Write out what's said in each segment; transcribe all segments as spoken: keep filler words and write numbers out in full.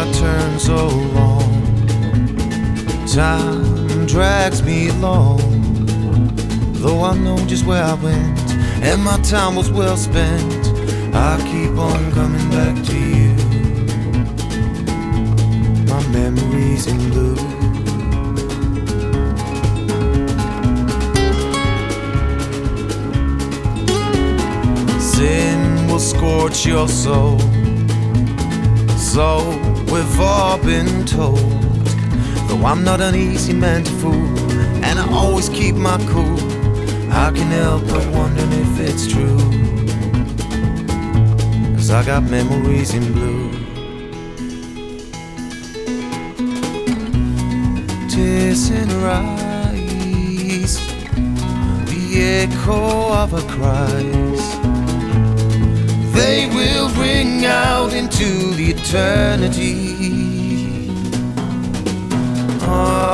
I turn so long. Time drags me along, though I know just where I went and my time was well spent. I keep on coming back to you. My memories in blue. Sin will scorch your soul, so we've all been told. Though I'm not an easy man to fool, and I always keep my cool, I can't help but wondering if it's true, 'cause I got memories in blue. Tears in her eyes, the echo of her cries, they will ring out into the eternity. Oh.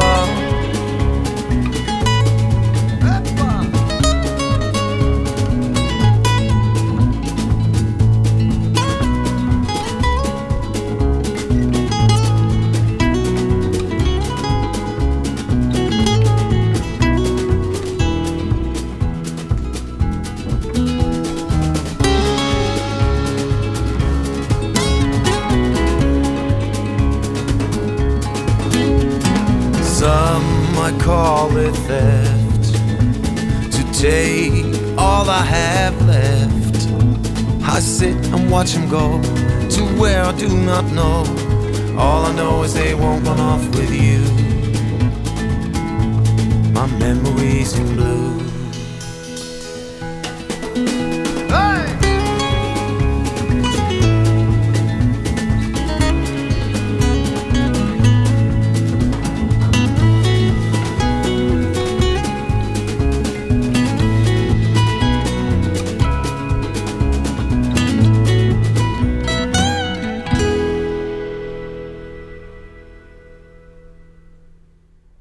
Some might call it theft, to take all I have left. I sit and watch them go to where I do not know. All I know is they won't run off with you. My memories in blue.